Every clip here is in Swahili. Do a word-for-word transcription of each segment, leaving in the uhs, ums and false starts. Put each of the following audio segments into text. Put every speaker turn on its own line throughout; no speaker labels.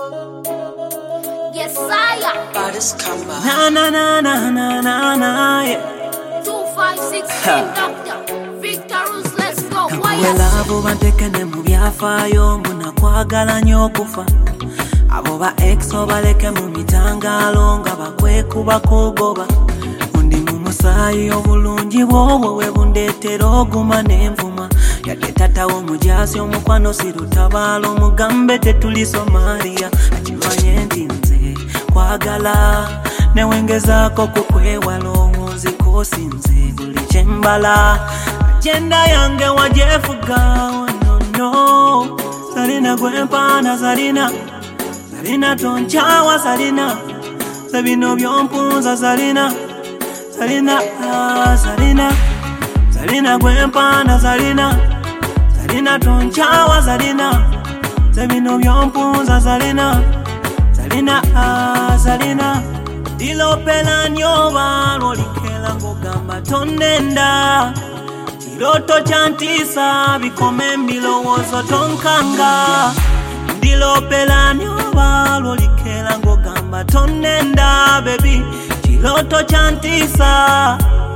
Yes, I
Baddest comeback.
Na na na na na na na yeah.
two five six Doctor Victor's, let's go.
Nakuwela abo bantekene mu byafaayo mbuna kwagala nnyo okufa. Abo ba ex obaleke mu mitangalo nga bakwekuba kugoba. Undi mu musaayi obulungi bwobwo we bundeetera oguma n'envuma. Yadde tata w'omujaasi omukwano sirutabaalo mugambe tetuli Somalia. Akimanye nti nze kwagala newengezaako kukwewala onziko sinze buli kyembala. Agenda yange wajefuga no no. Salina gwempana salina Salina tonchawa salina Sabino byompunza salina Salina ah, salina Salina gwempana salina Salina tonchawa salina Sabino byompunza salina Salina ah, salina Dilo pela nyoba lolikela ngogamba tonenda Loto chantisa bikome mbilowozo tonkanga. Ndilo pela nyoba lolikela ngogamba tonenda baby. Chiloto chantisa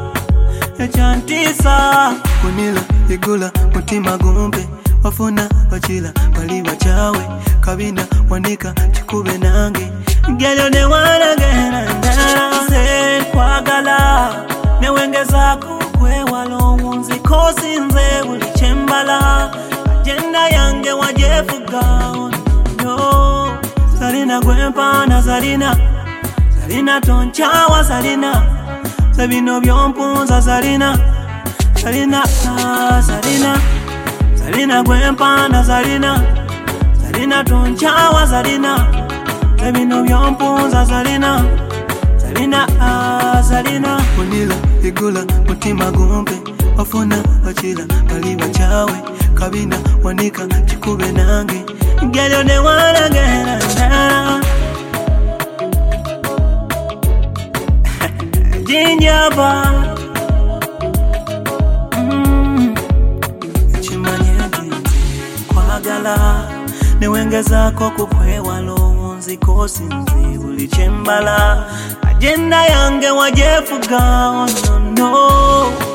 chantisa kunila igula mutima gumbe wafuna bachila bali bachawe kabina wanika chikube nange gelyo ne wanagena se kwagala newengezako kwewala onziko sinze buli kyembala. Agenda yange wajefuga no. Salina gwempana salina Salina tonchawa salina Sabino byompunza salina Salina ah, salina Salina gwempana salina Salina tonchawa salina Sabino byompunza salina Salina ah, salina kunila igula mutima gumbe wafuna bachila bali bachawe kabina wanika chikube nange gelyo ne wanagena jinjaba mm. Chimanye nti kwagala newengezako kukwewala onziko sinze buli kyembala. Agenda yange wajefuga no no.